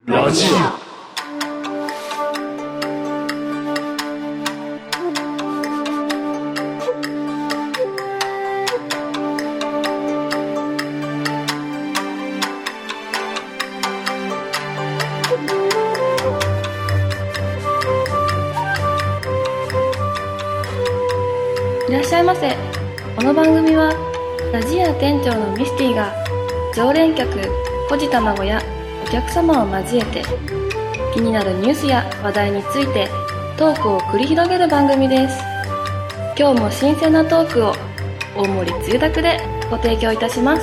ラジいらっしゃいませ。この番組はラジア店長のミスティが常連客コジ卵やお客様を交えて気になるニュースや話題についてトークを繰り広げる番組です。今日も新鮮なトークを大盛りつゆだくでご提供いたします。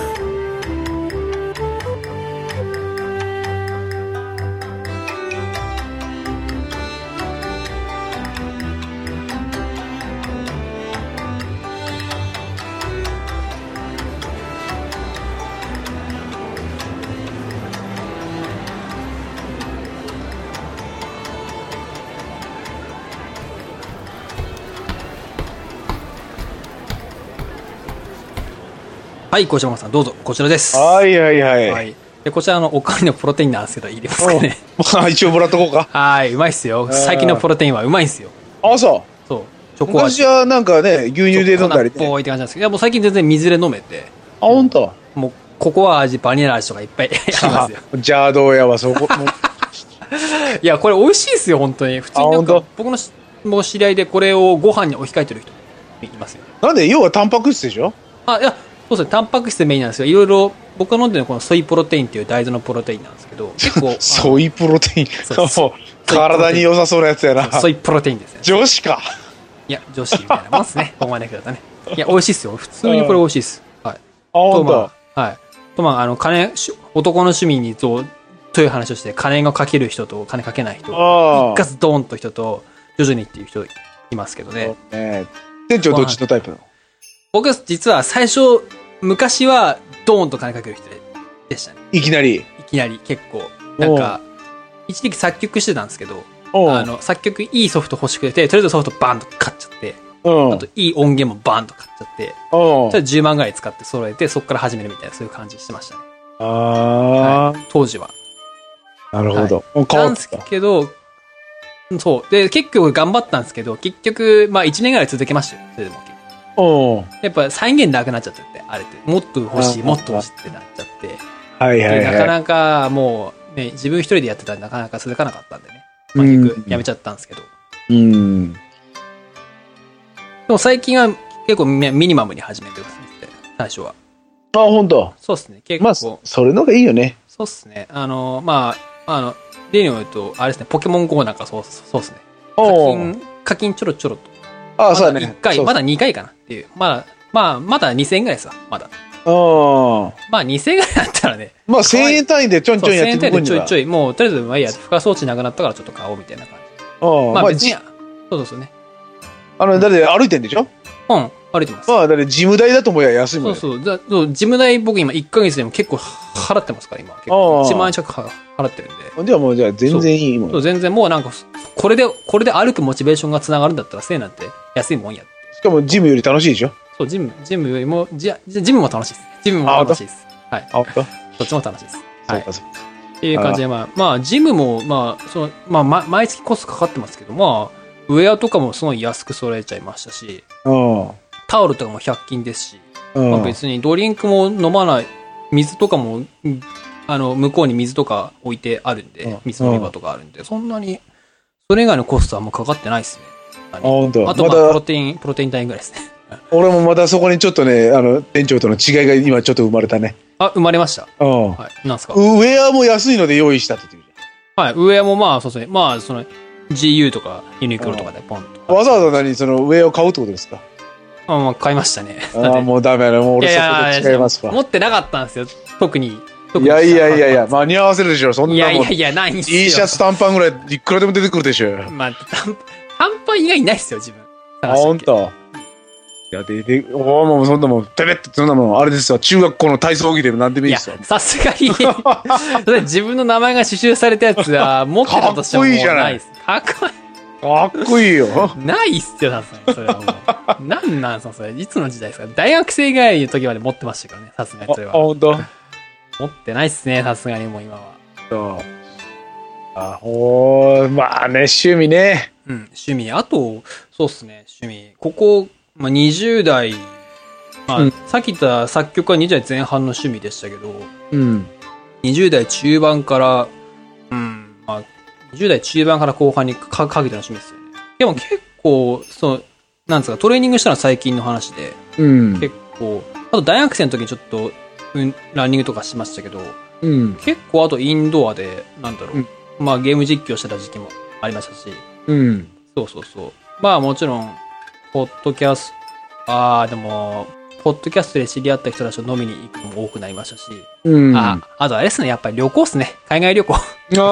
はい、小島さんどうぞ、こちらです。 はいはいはい。 はい。で、こちらのおかわりのプロテインなんですけど、入れますかね。 まあ、一応もらっとこうか。 はい、うまいっすよ。最近のプロテインはうまいっすよ。 あ、そう。 そう。チョコ味。 昔はなんかね、牛乳で飲んだりね。 粉っぽいって感じなんですけど、いやもう最近全然水で飲めて。 あ、ほんと。 もう、ココア味、バニラ味とかいっぱいありますよ。 じゃあどうやわ、そこ。 いや、これ美味しいっすよ、本当に。普通になんか、僕のもう知り合いでこれをご飯に置き換えてる人いますよ。 なんで、要はタンパク質でしょ？ あ、いや、そうですね、タンパク質メインなんですよ。いろいろ、僕が飲んでるのはこのソイプロテインっていう大豆のプロテインなんですけど、結構。 ソイプロテイン。 そう。 体に良さそうなやつやな。 ソイプロテインですね。 女子か。 いや、女子みたいなもんっすね。ここまで来るとね。いや、美味しいっすよ。普通にこれ美味しいっす。はい。あ、 ほんと。 はい。と、まあ、男の趣味にという話をして、金がかける人と金かけない人。一括ドーンと人と、徐々にっていう人いますけどね。 店長どっちのタイプなの？ 僕、実は最初、昔はドーンと金かける人でしたね。 いきなり結構。なんか、一時期作曲してたんですけど、作曲いいソフト欲しくて、とりあえずソフトバーンと買っちゃって、あといい音源もバーンと買っちゃって、それ10万ぐらい使って揃えて、そこから始めるみたいな、そういう感じしてましたね。はい、当時は。 なるほど。 なんですけど、そう。で、結局頑張ったんですけど、結局、まあ1年ぐらい続けましたよ。それでも結構。やっぱ再現なくなっちゃってて、あれって。もっと欲しい、もっと欲しいってなっちゃって。 はいはいはい。 なかなかもう、ね、自分一人でやってたらなかなか続かなかったんでね。まあ結局やめちゃったんですけど。でも最近は結構ミニマムに始めてますね。最初は。 あ、ほんと。 そうっすね。結構。 まあ、それのがいいよね。 そうっすね。まあ、例によると、あれですね、ポケモン GO なんかそうっすね。課金ちょろちょろと。 ああ、そうだね。 1回、まだ2回かなっていう。まだ2000円ぐらいですわ、まだ。まあ2000円ぐらいだったらね。 まあ1000円単位でちょんちょんやってる分には。 1000円単位でちょいちょい、もうとりあえず、まあいいや、付加装置なくなったからちょっと買おうみたいな感じ。まあ別に、そうね。 だって歩いてんでしょ？ うん、歩いてます。 まあ、だって事務代だと思えば安いもんね。 そう。事務代僕今1ヶ月でも結構払ってますから、今。結構1万円近く払ってるんで。 じゃあ全然いいもん。 そう、全然もうなんか、これで歩くモチベーションが繋がるんだったら1000円なんて安いもんや。 しかもジムより楽しいでしょ？ そう、ジムよりも、ジムも楽しいです。ジムも楽しいです。はい。どっちも楽しいです。はい。っていう感じで、まあ、ジムも、毎月コストかかってますけど、まあ、ウェアとかもすごい安く揃えちゃいましたし、タオルとかも100均ですし、まあ別にドリンクも飲まない、水とかも、向こうに水とか置いてあるんで、水飲み場とかあるんで、そんなに、それ以外のコストはもうかかってないですね。あと、まあ、プロテイン代ぐらいですね。 俺もまたそこにちょっとね、店長との違いが今ちょっと生まれたね。 あ、生まれました。はい。なんすか？ ウェアも安いので用意したって言うじゃん。はい。ウェアもまあ、そうですね。まあ、GU とかユニクロとかでポンと。 わざわざウェアを買うってことですか？ まあ、買いましたね。 もうダメだね。もう俺そこで違いますわ。 持ってなかったんですよ。特に。 いや、間に合わせるでしょ。そんなもん。 いや、ないんすよ。 T シャツ短パンぐらいいくらでも出てくるでしょ。 まあ、短パン以外ないっすよ、自分。 ほんと。いや、もうそんなもん、てれって、そんなもん、あれですよ。中学校の体操着でも何でもいいですよ。 さすがに。自分の名前が刺繍されたやつは、持ってたとしてももうないっす。かっこいい。 かっこいいよ。 ないっすよ、さすがに。それはもう。なんなんすか、それ。いつの時代ですか？大学生ぐらいの時まで持ってましたからね、さすがにそれは。 ほんと。 持ってないっすね、さすがにもう今は。 まあね、趣味ね。 うん、趣味。あと、そうっすね、趣味。ここ、まあ、20代、まあ、さっき言った作曲は20代前半の趣味でしたけど、20代中盤から、まあ、20代中盤から後半にかけての趣味ですよね。でも結構、なんですか、トレーニングしたのは最近の話で、結構、あと大学生の時にちょっと、ランニングとかしましたけど、結構あとインドアで、なんだろう、まあゲーム実況してた時期もありましたし、そう。まあもちろん、ポッドキャスト、でも、ポッドキャストで知り合った人たちと飲みに行くのも多くなりましたし、あとあれですね、やっぱり旅行っすね。海外旅行。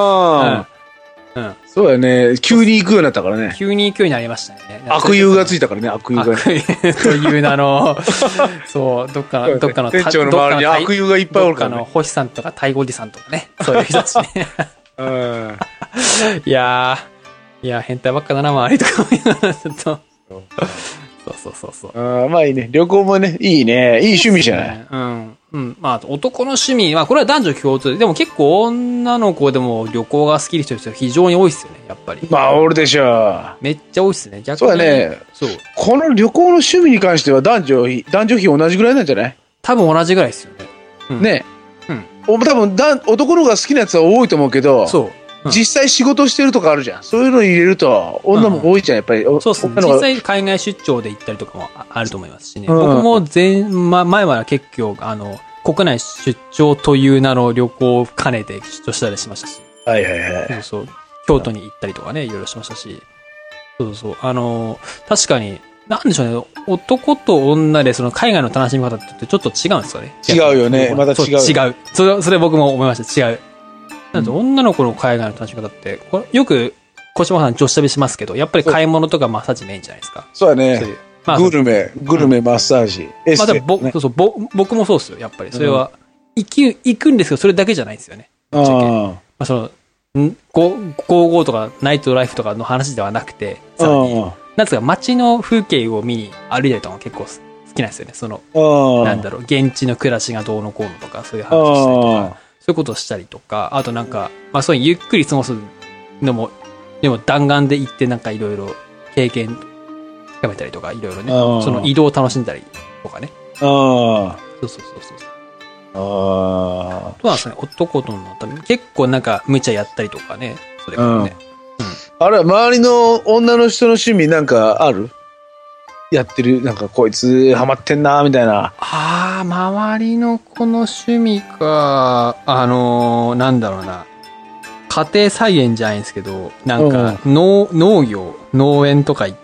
そうだよね。急に行くようになったからね。 急に行くようになりましたね。 悪友がついたからね、悪友が。 悪友という名の、そう、どっかの、 店長の周りに悪友がいっぱいおるから、ね。 どっかの星さんとか太鼓おじさんとかね。そういう人たちね。いや、変態ばっかだな、周りとか思いながら、ちょっと。そう。 まあいいね。旅行もね、いいね。いい趣味じゃない。 まあ、男の趣味、まあこれは男女共通で、でも結構女の子でも旅行が好きな人非常に多いっすよね、やっぱり。 まあ、おるでしょう。 めっちゃ多いっすね、逆に。 そうだね。そう。この旅行の趣味に関しては男女比同じぐらいなんじゃない？ 多分同じぐらいっすよね。 ね。多分男の子が好きなやつは多いと思うけど、そう。実際仕事してるとかあるじゃん。そういうの入れると女も多いじゃん、やっぱり。 そうですね。実際海外出張で行ったりとかもあると思いますしね。僕も前は結構、国内出張という名の旅行を兼ねて出張したりしましたし。そう。京都に行ったりとかね、いろいろしましたし。そう。確かに、なんでしょうね。男と女でその海外の楽しみ方ってちょっと違うんですかね。 違うよね。また違う。 違う。それ僕も思いました。違う。なんで女の子の海外の楽しみ方って、よく小島さん女子旅しますけど、やっぱり買い物とかマッサージメインじゃないですか。 そうだね。グルメ、マッサージ、エステ。 僕もそうですよ、やっぱり。それは、行くんですけど、それだけじゃないんですよね。55とか、ナイトライフとかの話ではなくて、さらに、なんつうか、街の風景を見に歩いたりとかも結構好きなんですよね。なんだろう、現地の暮らしがどうのこうのとか、そういう話したりとか。そういうことをしたりとか、あとなんか、まあそういうゆっくり過ごすのも、でも弾丸で行ってなんかいろいろ経験深めたりとか、いろいろね、その移動を楽しんだりとかね。そう。あとはですね、男との結構なんか無茶やったりとかね、それからね。 あれ、周りの女の人の趣味なんかある？やってる、なんかこいつハマってんなみたいな。 周りのこの趣味か、なんだろうな。家庭菜園じゃないんですけど、なんか、農園とか行って、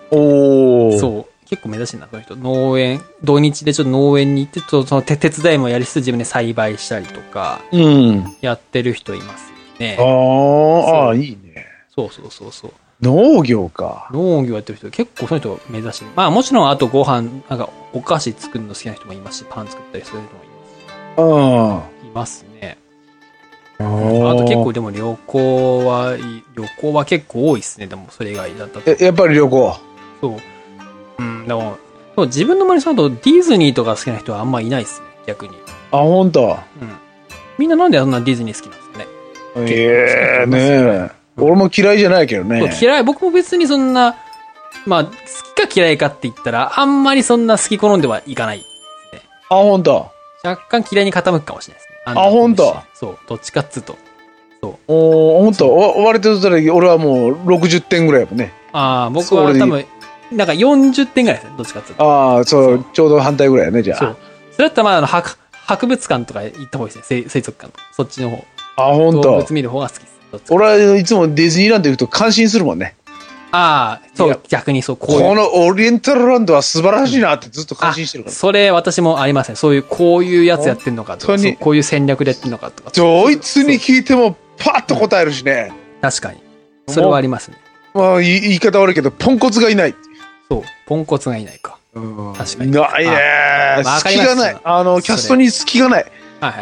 そう、結構珍しいな、その人。農園、土日でちょっと農園に行って、その手伝いもやりつつ自分で栽培したりとか、やってる人いますね。 いいね。 そう。 農業か。 農業やってる人、結構そういう人目指してる。まあもちろん、あとご飯、なんかお菓子作るの好きな人もいますし、パン作ったりする人もいますし。いますね。あと結構でも旅行は結構多いですね。でもそれ以外だったと。 やっぱり旅行。 そう。でも、自分の周りだとディズニーとか好きな人はあんまいないですね。逆に。 本当。 みんななんでそんなディズニー好きなんですかね。 ねえ。俺も嫌いじゃないけどね。 僕も別にそんな、まあ、好きか嫌いかって言ったら、あんまりそんな好き好んではいかないですね。 本当。 若干嫌いに傾くかもしれないですね。 本当。 そう、どっちかっつうと。そう。 本当。割と俺はもう60点ぐらいやもんね。 僕は多分、なんか40点ぐらいですね、どっちかっつうと。 そう、ちょうど反対ぐらいやね、じゃあ。そう。 それだったらまあ、博物館とか行った方がいいですね、水族館とか。そっちの方。 本当。 動物見る方が好きです。 俺はいつもディズニーランド行くと感心するもんね。 そう、逆にそう、 このオリエンタルランドは素晴らしいなってずっと感心してるから。 それ私もありますね。そういう、こういうやつやってんのかとか、こういう戦略でやってんのかとか。 ドイツに聞いてもパッと答えるしね。 確かに。それはありますね。 まあ、言い方悪いけど、ポンコツがいない。 そう、ポンコツがいないか。確かに。 ないね。隙がない。キャストに隙がない。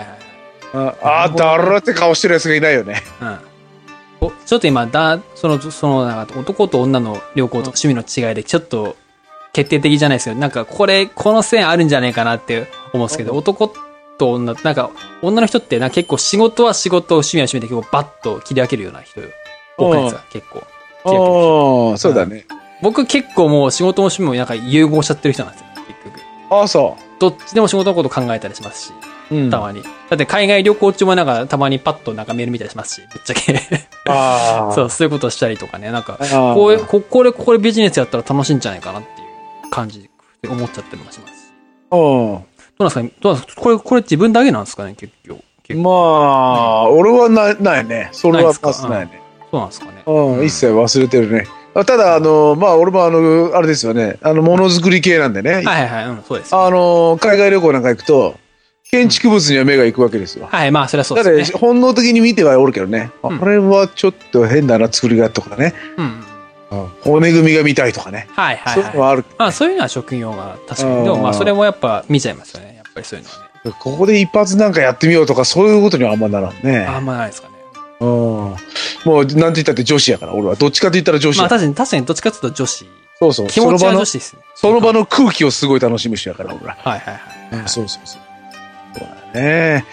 誰って顔してるやつがいないよね。 ちょっと今、なんか男と女の旅行と趣味の違いで、ちょっと決定的じゃないですけど、なんかこの線あるんじゃないかなって思うんですけど、男と女、なんか女の人って結構仕事は仕事、趣味は趣味で結構バッと切り分けるような人多くないですか、結構。 ああ、そうだね。 僕結構もう仕事も趣味もなんか融合しちゃってる人なんですよ、結局。 ああ、そう。 どっちでも仕事のこと考えたりしますし、たまに。だって海外旅行中もなんかたまにパッとなんかメール見たりしますし、ぶっちゃけ。そういうことをしたりとかね、なんか、これビジネスやったら楽しいんじゃないかなっていう感じで思っちゃったりもしますし。どうなんですかこれ自分だけなんですかね、結局。 まあ、俺はないね。それはパスないね。 そうなんですかね。 一切忘れてるね。ただ、まあ、俺もあれですよね。ものづくり系なんでね。 そうです。 海外旅行なんか行くと、建築物には目が行くわけですよ。 はい、まあ、それはそうですね。 本能的に見てはおるけどね。これはちょっと変だな、作りがとかね。骨組みが見たいとかね。そういうのはある。 まあ、そういうのは職業が確かに。でもまあ、それもやっぱ見ちゃいますよね。やっぱりそういうのはね。 ここで一発なんかやってみようとか、そういうことにはあんまならんね。 あんまないですかね。 もう、なんて言ったって女子やから、俺は。どっちかと言ったら女子。 まあ確かにどっちかというと女子。 そう。 気持ちは女子ですね。 その場の空気をすごい楽しむ人やから、俺は。そう。そうだね。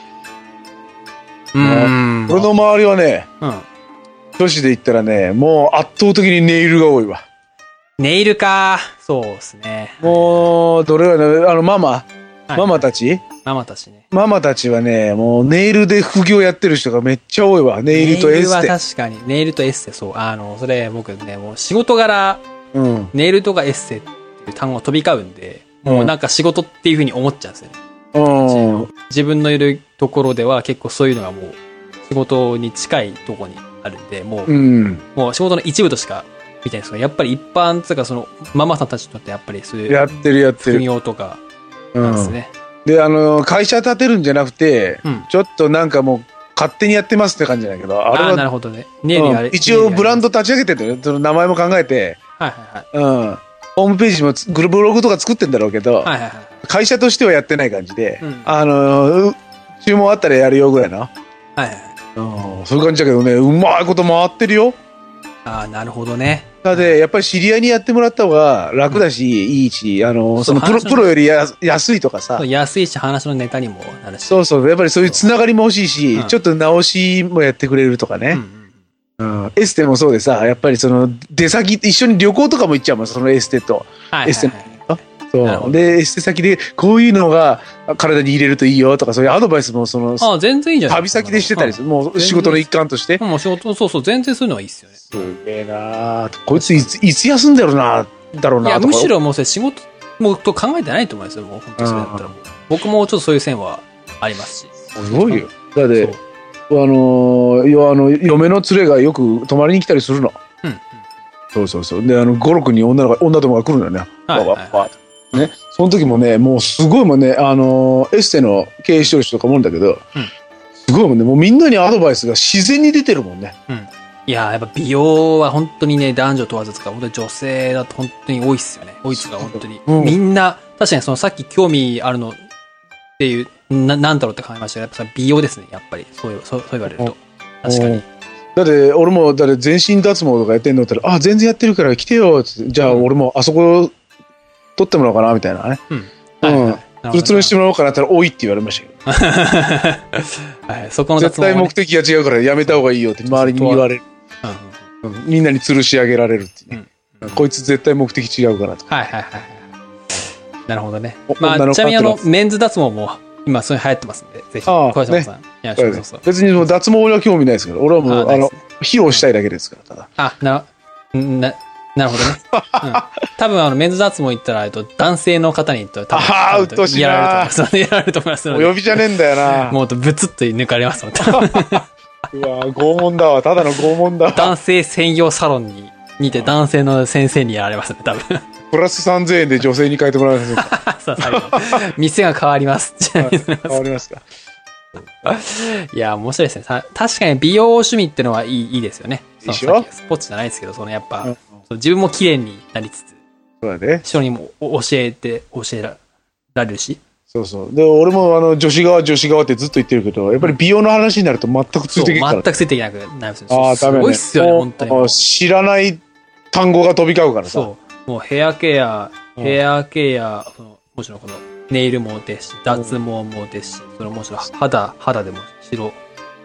俺の周りはね、女子で言ったらね、もう圧倒的にネイルが多いわ。 ネイルか。そうですね。 もう、どれがね、ママたちね。ママたちはね、もうネイルで副業やってる人がめっちゃ多いわ。ネイルとエステ。 ネイルは確かに。ネイルとエステ、そう。それ僕ね、もう仕事柄、ネイルとかエステっていう単語飛び交うんで、もうなんか仕事っていう風に思っちゃうんですよね。自分のいるところでは結構そういうのがもう仕事に近いところにあるんで、もう仕事の一部としか見てないんですけど、やっぱり一般とかそのママさんたちにとってやっぱりそういう。 やってる。 副業とかなんですね。 で、会社建てるんじゃなくて、ちょっとなんかもう、勝手にやってますって感じだけど、あれは。 なるほどね。 一応ブランド立ち上げてるよ。その名前も考えて。ホームページもブログとか作ってんだろうけど、会社としてはやってない感じで、注文あったらやるよぐらいな。そういう感じだけどね、うまいこと回ってるよ。 なるほどね。 だってやっぱり知り合いにやってもらった方が楽だし、いいし、そのプロより安いとかさ。 安いし、話のネタにもなるし。 そう、やっぱりそういうつながりも欲しいし、ちょっと直しもやってくれるとかね。エステもそうでさ、やっぱりその出先、一緒に旅行とかも行っちゃうもん、そのエステと。エステそうで、エステ先でこういうのが体に入れるといいよとか、そういうアドバイスも全然いいじゃない旅先でしてたりする。もう仕事の一環として。 もう仕事、そう、全然そういうのはいいっすよね。 すげえなこいついつ休んでるだろうな。 いや、むしろもう仕事もと考えてないと思いますよ、もう本当にそれだったらもう。僕もちょっとそういう線はありますし。 すごいよ。だって、嫁の連れがよく泊まりに来たりするの。そう。で、5、6人女友が来るのよね。ね。その時もね、もうすごいもんね、エステの経営してる人とかもんだけど、すごいもんね、もうみんなにアドバイスが自然に出てるもんね。 いや、やっぱ美容は本当にね、男女問わずとか、本当に女性だと本当に多いっすよね。多いっすが、本当に。みんな、確かにさっき興味あるのっていう、なんだろうって考えましたけど、やっぱ美容ですね、やっぱり。そう言われると。確かに。 だって俺も全身脱毛とかやってんのって言ったら、全然やってるから来てよって、じゃあ俺もあそこ取ってもらおうかなみたいなね。ツルツルにしてもらおうかなって言ったら、おいって言われましたけど。 そこの絶対目的が違うからやめた方がいいよって周りに言われる。みんなに吊るし上げられるってね。こいつ絶対目的違うからと。 なるほどね。まあ、ちなみにメンズ脱毛も今それ流行ってますんで、ぜひ、小島さん。 別に脱毛は興味ないですけど、俺はもう、披露したいだけですから、ただ。 なるほどね。多分メンズ脱毛行ったら、男性の方に言ったら多分、 やられると思います。 お呼びじゃねえんだよな。 もうブツッと抜かれますもん、 うわ拷問だわ。ただの拷問だわ。 男性専用サロンにて男性の先生にやられますね、多分。 プラス3000円で女性に変えてもらえませんか。 そう、最後。店が変わります。 変わりますか。 いや、面白いですね。確かに美容趣味ってのはいいですよね。 いいしょ？ スポーツじゃないですけど、やっぱ、自分も綺麗になりつつ、 そうだね。 人にも教えられるし。 そう。で、俺も女子側ってずっと言ってるけど、やっぱり美容の話になると全くついていけない。 全くついていけなくなりますよね。すごいっすよね、本当に。 知らない単語が飛び交うからさ。 そう。もうヘアケア、もちろんこのネイルもですし、脱毛もですし、もちろん肌でも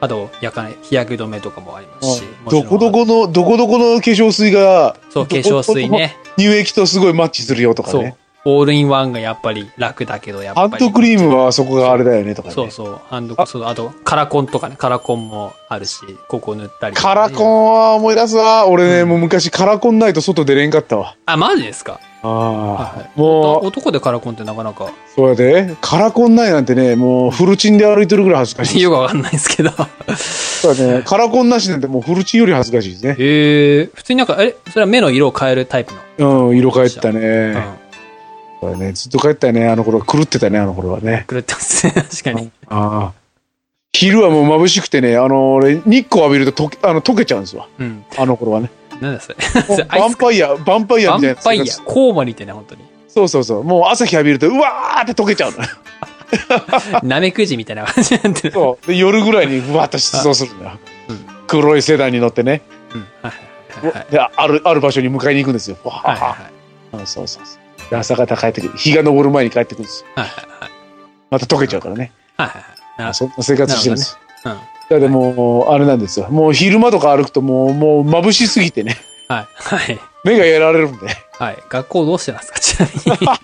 あと、日焼け止めとかもありますし。 どこどこの化粧水が、 そう、化粧水ね。 乳液とすごいマッチするよとかね。 オールインワンがやっぱり楽だけど、やっぱり。 ハンドクリームはそこがあれだよねとかね。 そうそう。あと、カラコンとかね。カラコンもあるし、ここ塗ったりとか、 ね。カラコンは思い出すわ。俺ね、もう昔カラコンないと外出れんかったわ。 あ、マジですか？もう。男でカラコンってなかなか。 そうやで。カラコンないなんてね、もうフルチンで歩いてるぐらい恥ずかしい。 よくわかんないですけど。 そうだね。カラコンなしなんてもうフルチンより恥ずかしいですね。 普通にそれは目の色を変えるタイプの。色変えたね。そうだね。ずっと帰ったよね。あの頃狂ってたね、あの頃はね。 狂ってますね。確かに。 昼はもう眩しくてね、俺、日光浴びると溶けちゃうんですわ。あの頃はね。 なんだそれ。 バンパイアみたいな。バンパイア。コウモリってね、本当に。 そう。もう朝日浴びると、うわーって溶けちゃうのよ。 ナメクジみたいな感じになってる。 そう。で、夜ぐらいにうわーっと出動するんだよ。黒いセダンに乗ってね。で、ある場所に迎えに行くんですよ。そう。朝方帰ってくる。日が昇る前に帰ってくるんですよ。また溶けちゃうからね。そんな生活してるんですよ。だってもう、あれなんですよ。もう昼間とか歩くともう眩しすぎてね。目がやられるんで。 学校どうしてますか、ちなみに。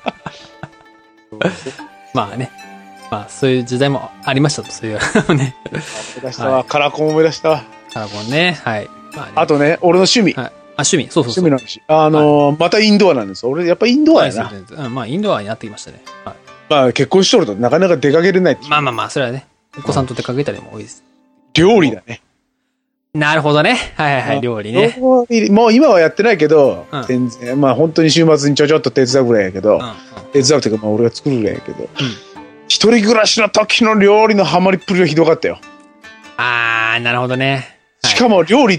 まあね。まあ、そういう時代もありましたと、そういうね。 思い出したわ。カラコン思い出したわ。 カラコンね。 あとね、俺の趣味。 趣味。そう。 趣味の話。またインドアなんですよ。俺、やっぱインドアやな。 まあ、インドアになってきましたね。 まあ、結婚しとるとなかなか出かけれないって。 まあ、それはね。お子さんと出かけたりも多いです。 料理だね。 なるほどね。料理ね。 もう今はやってないけど、全然、まあ本当に週末にちょっと手伝うぐらいやけど、手伝うっていうか、まあ俺が作るぐらいやけど、一人暮らしの時の料理のハマりっぷりはひどかったよ。 なるほどね。 しかも料理って、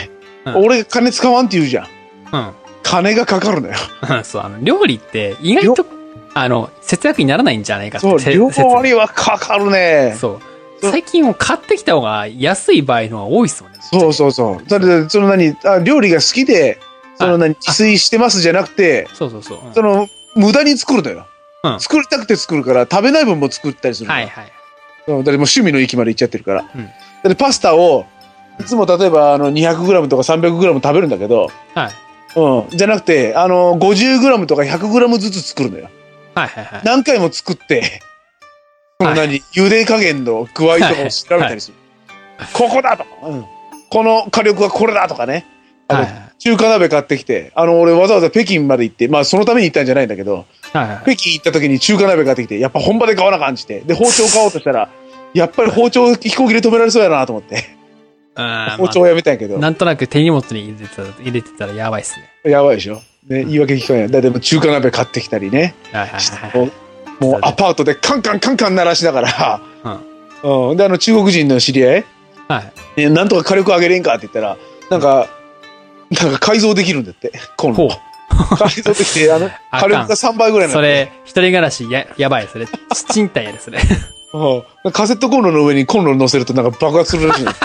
俺金使わんって言うじゃん。金がかかるのよ。 そう、料理って意外と、節約にならないんじゃないかって。 そう、料理はかかるね。 そう。最近も買ってきた方が安い場合の方が多いっすもんね。 そう。だって料理が好きで、自炊してますじゃなくて、無駄に作るのよ。作りたくて作るから、食べない分も作ったりする。だってもう趣味の域まで行っちゃってるから。だってパスタを、いつも例えば200g とか 300g 食べるんだけど、じゃなくて、50g とか 100g ずつ作るのよ。何回も作って、茹で加減の具合とかを調べたりする。ここだとか、この火力はこれだとかね。中華鍋買ってきて、俺わざわざ北京まで行って、まあそのために行ったんじゃないんだけど、北京行った時に中華鍋買ってきて、やっぱ本場で買わな感じて、で、包丁買おうとしたら、やっぱり包丁飛行機で止められそうやなと思って。包丁をやめたんやけど。 なんとなく手荷物に入れてたらやばいっすね。 やばいでしょ。ね、言い訳聞かない。でも中華鍋買ってきたりね。もうアパートでカンカン鳴らしながら、で、中国人の知り合い、なんとか火力上げれんかって言ったら、なんか改造できるんだって、コンロ。改造できて、火力が3倍ぐらいになって。 それ、一人暮らしやばい、それ。賃貸やですね。 カセットコンロの上にコンロ乗せるとなんか爆発するらしいの。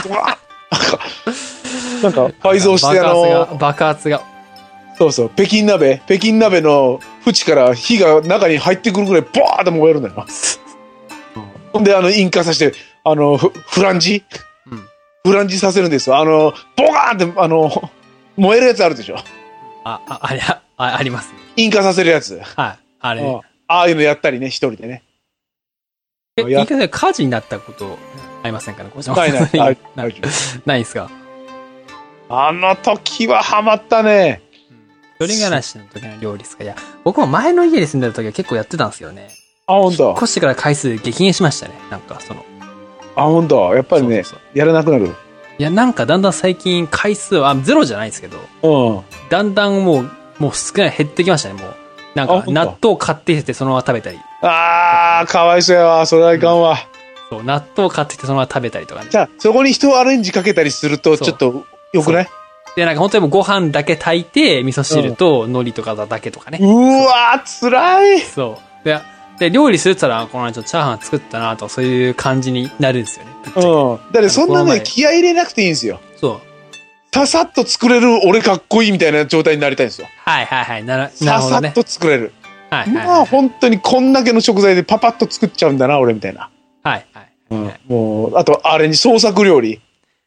なんか改造して爆発が。 そう、北京鍋の縁から火が中に入ってくるぐらいバーって燃えるんだよ。ほんで引火させて、フランジさせるんですよ。ボカーンって、燃えるやつあるでしょ。 ありますね。 引火させるやつ。 あれ。 ああいうのやったりね、一人でね。 引火で火事になったことありませんかね、ないんすか。 あの時はハマったね。 一人暮らしの時の料理ですか。いや、僕も前の家に住んでた時は結構やってたんですよね。 本当。 引っ越してから回数激減しましたね。なんか本当。やっぱりね、やらなくなる。 いや、なんかだんだん最近回数は、ゼロじゃないですけど、だんだんもう少ない、減ってきましたね、もう。なんか、納豆買ってきてそのまま食べたり。 かわいそうやわ、それはいかんわ。 そう、納豆買ってきてそのまま食べたりとかね。 じゃあ、そこに人アレンジかけたりすると、ちょっと、よくない？ で、なんか本当にもうご飯だけ炊いて、味噌汁と海苔とかだけとかね。 うわー、辛い。 そう。で、料理するって言ったら、この間ちょっとチャーハン作ったなとか、そういう感じになるんですよね。 だってそんなね、気合い入れなくていいんですよ。 そう。 ささっと作れる俺かっこいいみたいな状態になりたいんですよ。 なるほどね。 ささっと作れる。まあ本当にこんだけの食材でパパッと作っちゃうんだな、俺みたいな。 もう、あと、あれに創作料理。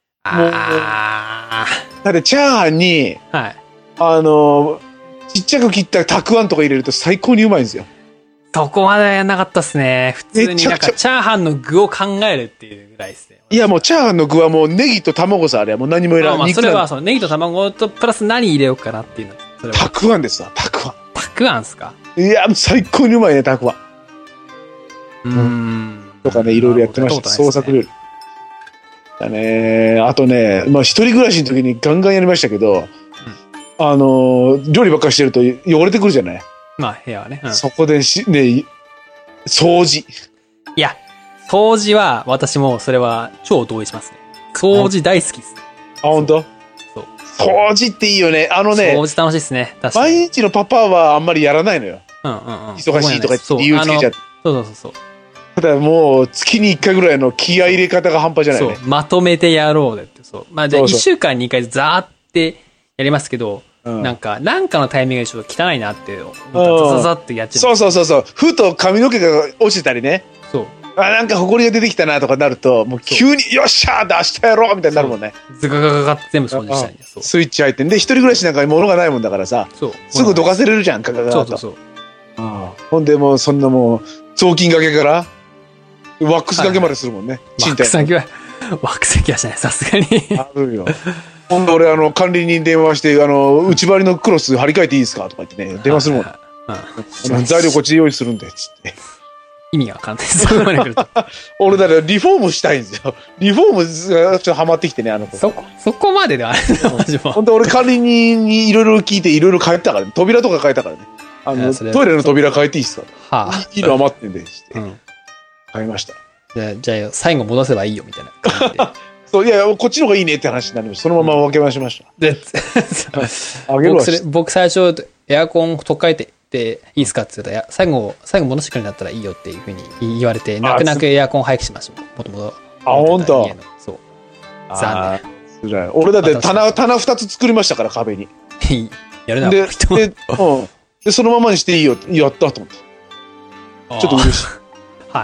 あだってチャーハンに、 はい。 ちっちゃく切ったたくあんとか入れると最高にうまいんですよ。 そこまでやんなかったっすね。普通になんかチャーハンの具を考えるっていうぐらいですね。 いやもうチャーハンの具はもうネギと卵さ、あれはもう何もいらない。 まあそれはそう、ネギと卵とプラス何入れようかなっていうの。それはたくあんですわ、たくあん。 たくあんっすか？ いや、もう最高にうまいね、たくあん。とかね、いろいろやってました。創作料理。だね。あとね、まあ一人暮らしの時にガンガンやりましたけど、料理ばっかりしてると汚れてくるじゃない。 まあ部屋はね。 そこでね、掃除。 いや、掃除は私もそれは超同意しますね。掃除大好きです。 あ、本当？そう。掃除っていいよね。掃除楽しいですね。確かに。 毎日のパパはあんまりやらないのよ。忙しいとか理由つけちゃって。 そう。 ただもう月に1回ぐらいの気合い入れ方が半端じゃないね。 そう。まとめてやろうでって。そう。まあじゃあ1週間に1回ザーってやりますけど、なんかのタイミングでちょっと汚いなって思ったらザザってやっちゃう。 そう。ふと髪の毛が落ちてたりね。そう。なんか埃が出てきたなとかなると、もう急によっしゃーって明日やろうみたいになるもんね。 ズガガガガって全部掃除したいんです。 スイッチ入ってんで、一人暮らしなんかに物がないもんだからさ、すぐどかせれるじゃん、ガガガガと。そう。ほんでもうそんなもう、雑巾がけから、ワックスがけまでするもんね。 ワックスがけは、ワックスがけはしない、さすがに。 あるよ。ほんで俺、管理人に電話して、内張りのクロス張り替えていいですかとか言ってね、電話するもん。材料こっちで用意するんで、つって。 意味がわかんないです。そこまで来ると。 俺だからリフォームしたいんですよ。リフォームがちょっとハマってきてね、 そこまでではあるんだ、マジも。 ほんで俺管理人にいろいろ聞いていろいろ変えたからね。扉とか変えたからね。トイレの扉変えていいっすか？はあ。いいの余ってんで、して。変えました。 じゃあ、最後戻せばいいよ、みたいな感じで。 そう、いや、こっちの方がいいねって話になりました。そのまま分けましました。で、 僕最初、エアコン取っ替えていいですかって言ったら、最後戻してくれるんだったらいいよっていうふうに言われて、泣く泣くエアコン廃棄しました。もともと。 あ、本当。 そう。残念。辛い。俺だって棚2つ作りましたから、壁に。 やるな、 で、そのままにしていいよって、やったと思って。ちょっと嬉しい。 はい。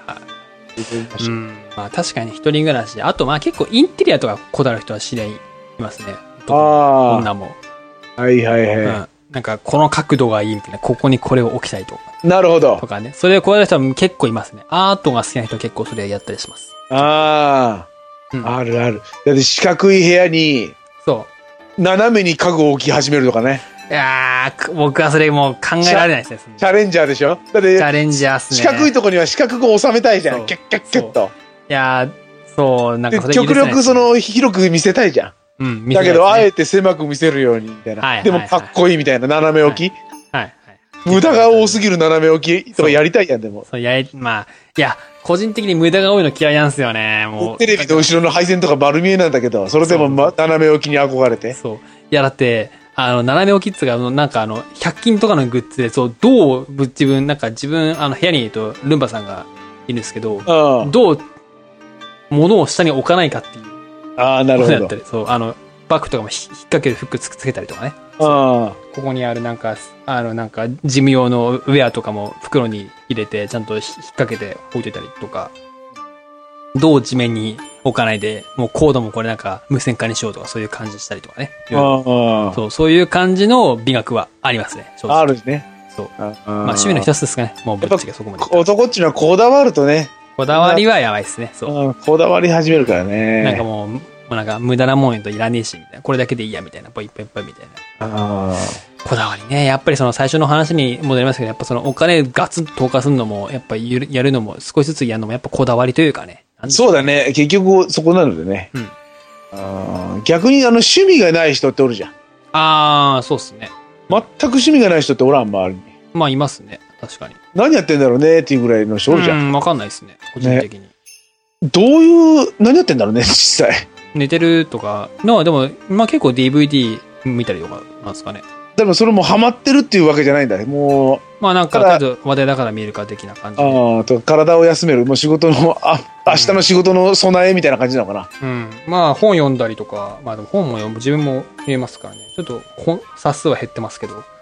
まあ確かに一人暮らしで、あとまあ結構インテリアとかこだわる人は知り合いいますね。女も。 はい。 なんかこの角度がいいみたいな、ここにこれを置きたいとか。 なるほど。 とかね。それをこだわる人は結構いますね。アートが好きな人は結構それやったりします。 ある。だって四角い部屋に、斜めに家具を置き始めるとかね。 いやー、僕はそれもう考えられないですね。 チャレンジャーでしょ？だってチャレンジャーっすね。 四角いとこには四角く収めたいじゃん。キュッキュッキュッと。 いやー、そう、なんかそれ極力広く見せたいじゃん。だけど、あえて狭く見せるように、みたいな。でもかっこいいみたいな、斜め置き。無駄が多すぎる斜め置きとかやりたいやん、でも。 まあ、いや、個人的に無駄が多いの嫌いなんですよね、もう。 テレビの後ろの配線とか丸見えなんだけど、それでも斜め置きに憧れて。 そう。いや、だって、斜め置きっつうか、なんか100均とかのグッズで、どう自分、部屋にいると、ルンバさんがいるんですけど、どう、物を下に置かないかっていう。 なるほど。 やったり、そう、バッグとかも引っ掛けるフックつけたりとかね。ここにあるなんか事務用のウェアとかも袋に入れて、ちゃんと引っ掛けて置いといたりとか、どう地面に置かないで、もうコードもこれなんか無線化にしようとか、そういう感じしたりとかね。そういう感じの美学はありますね。 あるね。 そう。まあ趣味の一つですかね。もうぶっちゃけそこまで。 男っちゅうのはこだわるとね。 こだわりはやばいですね。そう。 こだわり始めるからね。 なんかもうなんか無駄なもんといらねえし、みたいな。これだけでいいや、みたいな。ポイみたいな。こだわりね。やっぱりその最初の話に戻りますけど、やっぱそのお金ガツンと投下するのも、やっぱやるのも、少しずつやるのも、やっぱこだわりというかね。 そうだね。結局そこなのでね。逆に趣味がない人っておるじゃん。 そうっすね。 全く趣味がない人っておらん、周りに。 まあ、いますね。確かに。 何やってんだろうねっていうぐらいの人おるじゃん。 わかんないですね。個人的に。 何やってんだろうね、実際。 寝てるとか、でも、まあ結構 DVD 見たりとかなんですかね。 でもそれもハマってるっていうわけじゃないんだね。もう。 まあなんか、話題だから見えるか的な感じ。 体を休める。もう仕事の、明日の仕事の備えみたいな感じなのかな。 まあ本読んだりとか、まあでも本も自分も見えますからね。ちょっと冊数は減ってますけど。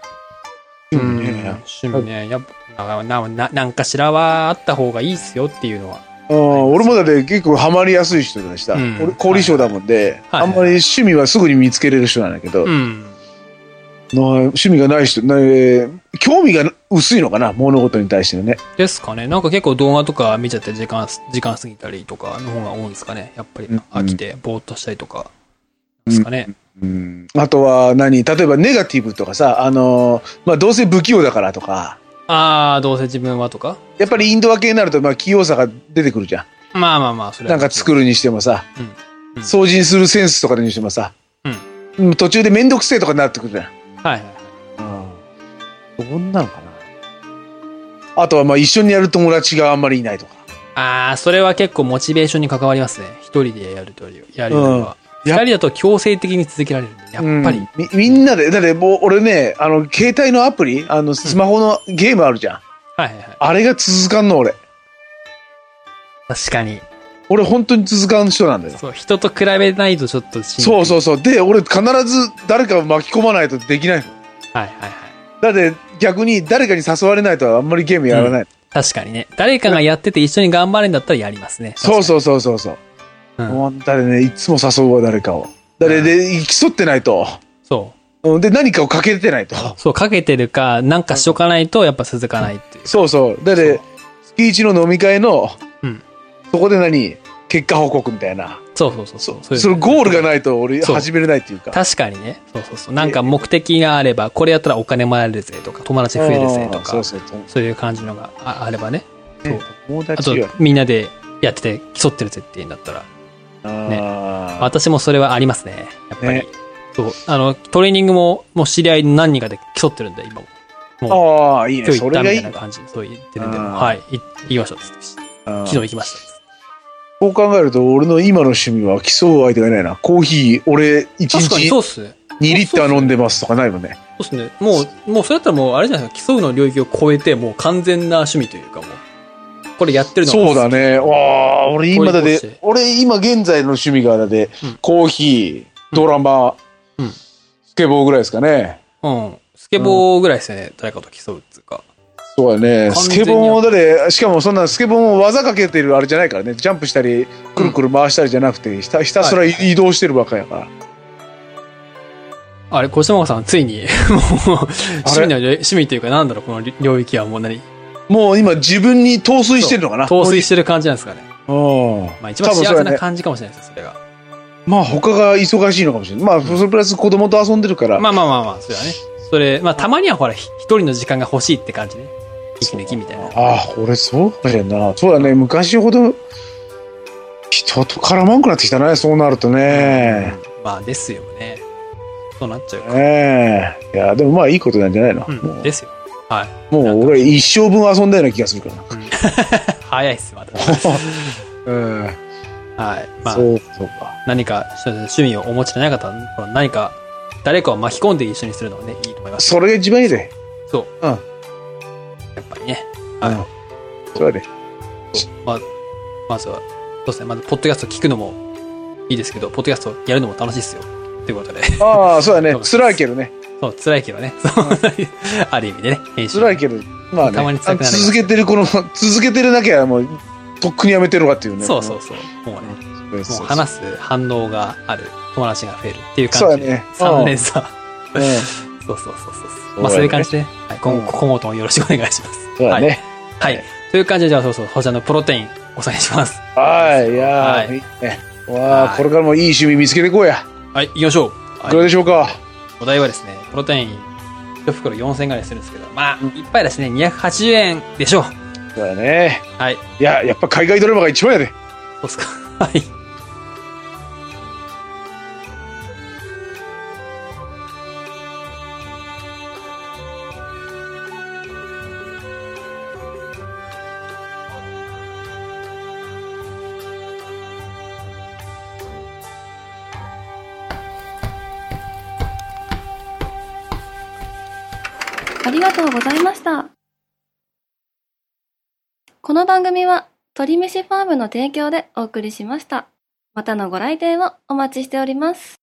趣味ね。やっぱ、なんかしらはあった方がいいっすよっていうのは。 俺もだって結構ハマりやすい人でした。俺、凝り性だもんで、あんまり趣味はすぐに見つけれる人なんだけど、趣味がない人、興味が薄いのかな、物事に対してね。 ですかね。なんか結構動画とか見ちゃって時間過ぎたりとかの方が多いんですかね。やっぱり飽きてぼーっとしたりとかですかね。 あとは例えばネガティブとかさ、どうせ不器用だからとか。 どうせ自分はとか。 やっぱりインドア系になると、器用さが出てくるじゃん。 それなんか作るにしてもさ、掃除するセンスとかにしてもさ、途中でめんどくせえとかになってくるじゃん。どんなのかな。あとは一緒にやる友達があんまりいないとか。 それは結構モチベーションに関わりますね。一人でやるよりは。二人だと強制的に続けられるんで、やっぱり。 みんなで、だってもう俺ね、携帯のアプリ、スマホのゲームあるじゃん。あれが続かんの、俺。 確かに。 俺本当に続かん人なんだよ。 そう、人と比べないとちょっとそう。で、俺必ず誰かを巻き込まないとできないの。だって逆に誰かに誘われないとあんまりゲームやらない。 確かにね。誰かがやってて一緒に頑張るんだったらやりますね。 そう。誰ね、いつも誘うわ、誰かを。誰で競ってないと。 そう。 で、何かをかけてないと。 そう、かけてるか、なんかしとかないと、やっぱ続かないっていう。 そう。だって、月一の飲み会の、そこで結果報告みたいな。 そう。 そのゴールがないと俺始めれないっていうか。 確かにね。そう。なんか目的があれば、これやったらお金もらえるぜとか、友達増えるぜとか、そういう感じのがあればね。あと、みんなでやってて競ってるぜって言うんだったら。私もそれはありますね。やっぱり。そう。トレーニングも知り合い何人かで競ってるんで、今も。 もう。いいね。 それがいい。みたいな感じで、そう言ってるんで、行きましょうっつって。昨日行きました。 こう考えると、俺の今の趣味は競う相手がいないな。コーヒー、俺、1日2リッター飲んでますとかないもんね。 そうっすね。もう、それだったらもう、あれじゃないですか、競うの領域を超えて、もう完全な趣味というかもう、これやってるのそうだね。俺今今現在の趣味がコーヒー、ドラマ、スケボーぐらいですかね。 スケボーぐらいですよね。誰かと競うっていうか。 そうだね。スケボーもしかもそんなスケボーも技かけてるあれじゃないからね。ジャンプしたり、くるくる回したりじゃなくて、ひたすら移動してるばっかやから。 あれ、小島岡さん、ついに、もう、趣味というか、なんだろう、この領域はもうもう今自分に陶酔してるのかな。 陶酔してる感じなんですかね。一番幸せな感じかもしれないです、それが。 他が忙しいのかもしれない。それプラス子供と遊んでるから。 それはね。それ、たまにはほら、一人の時間が欲しいって感じね。息抜きみたいな。 俺そうかもしれんな。そうだね、昔ほど、人と絡まんくなってきたね、そうなるとね。 ですよね。そうなっちゃうか。 いや、でもいいことなんじゃないの。 ですよ。はい。 もう俺一生分遊んだような気がするから。 早いっす、まだ。はい。 そうか。 何か趣味をお持ちでない方は、何か、誰かを巻き込んで一緒にするのがね、いいと思います。 それが一番いいで。 そう。やっぱりね。 そうだね。 まずは、そうですね。まず、ポッドキャスト聞くのもいいですけど、ポッドキャストやるのも楽しいですよ。ということで。 そうだね。辛いけどね。 そう、辛いけどね。ある意味でね、編集。 辛いけど、 たまに辛くなる。 続けてるだけはもう、とっくにやめてるわっていうね。 そう。もうね、もう話す反応がある友達が増えるっていう感じで。 そうだね。 3連鎖。そう。そういう感じで、今後ともよろしくお願いします。 そうだね。 はい。という感じで、じゃあ、こちらのプロテイン、お願いします。 いやー、いいね。これからもいい趣味見つけていこうや。 はい、行きましょう。 いかがでしょうか。 お題はですね、プロテイン、1袋4000円ぐらいするんですけど、いっぱいだしね、280円でしょう。 そうだね。 はい。 いや、やっぱ海外ドラマが一番やで。 そうっすか。はい。 ありがとうございました。この番組は鳥飯ファームの提供でお送りしました。またのご来店をお待ちしております。